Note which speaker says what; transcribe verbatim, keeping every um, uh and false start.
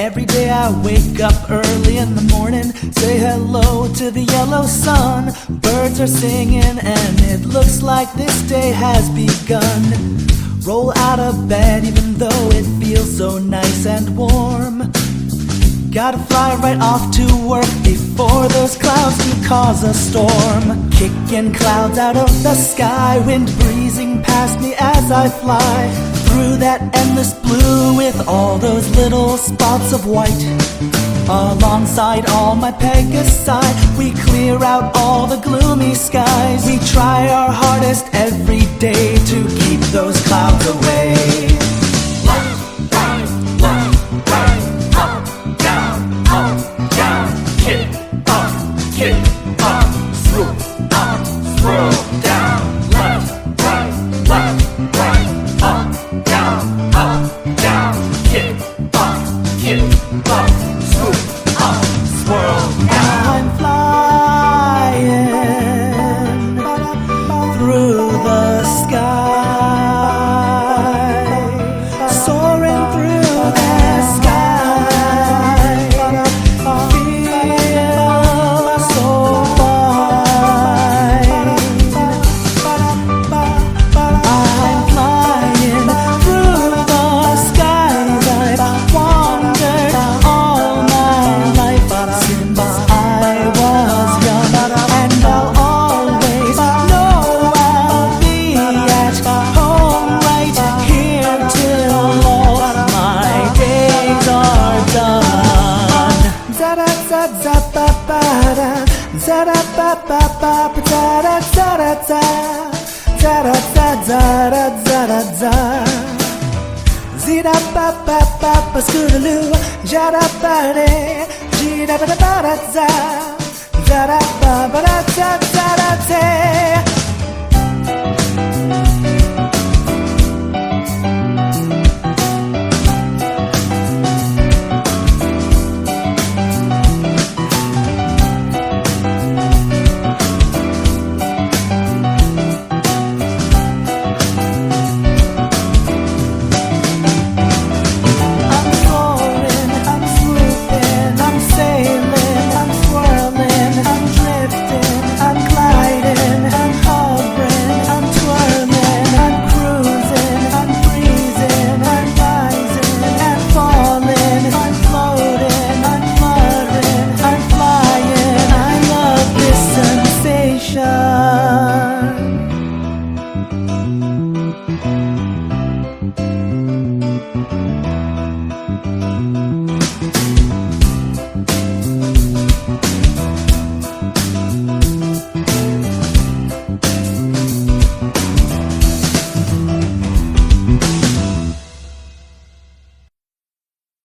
Speaker 1: Every day I wake up early in the morning, say hello to the yellow sun. Birds are singing and it looks like this day has begun. Roll out of bed even though it feels so nice and warm. Gotta fly right off to work before those clouds can cause a storm. Kicking clouds out of the sky, wind breezing past me as I fly through that endless blue with all those little spots of white. Alongside all my Pegasi, we clear out all the gloomy skies. We try our hardest every day to keep those clouds away. Kick up, swoop up, swirl down, left, right, left, right, up, down, up, down, kick up, kick up, swoop up, swirl down. I'm flying through the sky, soaring through the sky. Zida ba ba ba ba scootaloo, jada ba de, jida ba da ba da za, jada ba ba da za za da te.